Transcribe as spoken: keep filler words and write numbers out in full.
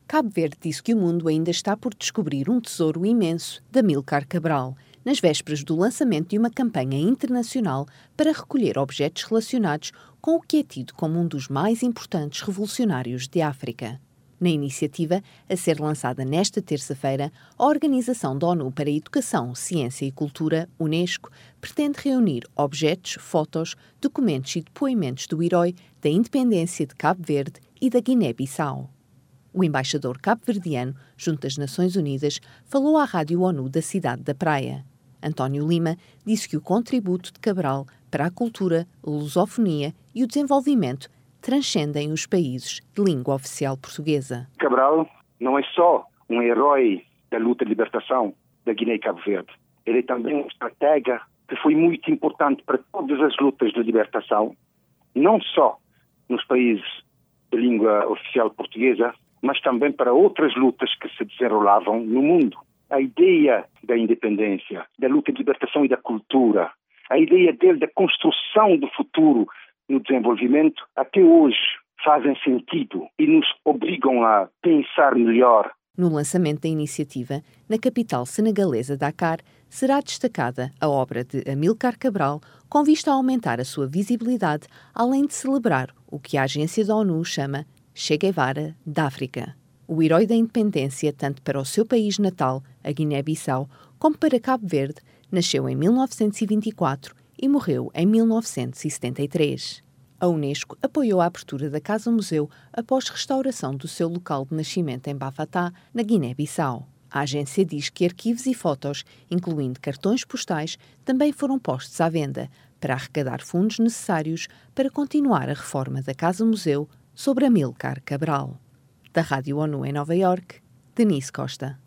Cabo Verde disse que o mundo ainda está por descobrir um tesouro imenso de Amílcar Cabral, nas vésperas do lançamento de uma campanha internacional para recolher objetos relacionados com o que é tido como um dos mais importantes revolucionários de África. Na iniciativa, a ser lançada nesta terça-feira, a Organização da ONU para a Educação, Ciência e Cultura, Unesco, pretende reunir objetos, fotos, documentos e depoimentos do herói da independência de Cabo Verde e da Guiné-Bissau. O embaixador cabo-verdiano, junto às Nações Unidas, falou à Rádio ONU da cidade da Praia. António Lima disse que o contributo de Cabral para a cultura, a lusofonia e o desenvolvimento transcendem os países de língua oficial portuguesa. Cabral não é só um herói da luta de libertação da Guiné e Cabo Verde. Ele é também um estratega que foi muito importante para todas as lutas de libertação, não só nos países de língua oficial portuguesa, mas também para outras lutas que se desenrolavam no mundo. A ideia da independência, da luta de libertação e da cultura, a ideia dele da construção do futuro no desenvolvimento, até hoje fazem sentido e nos obrigam a pensar melhor. No lançamento da iniciativa, na capital senegalesa Dakar, será destacada a obra de Amílcar Cabral, com vista a aumentar a sua visibilidade, além de celebrar o que a agência da ONU chama Che Guevara da África. O herói da independência, tanto para o seu país natal, a Guiné-Bissau, como para Cabo Verde, nasceu em mil novecentos e vinte e quatro e morreu em mil novecentos e setenta e três. A Unesco apoiou a abertura da Casa-Museu após restauração do seu local de nascimento em Bafatá, na Guiné-Bissau. A agência diz que arquivos e fotos, incluindo cartões postais, também foram postos à venda para arrecadar fundos necessários para continuar a reforma da Casa-Museu sobre Amílcar Cabral. Da Rádio ONU em Nova Iorque, Denise Costa.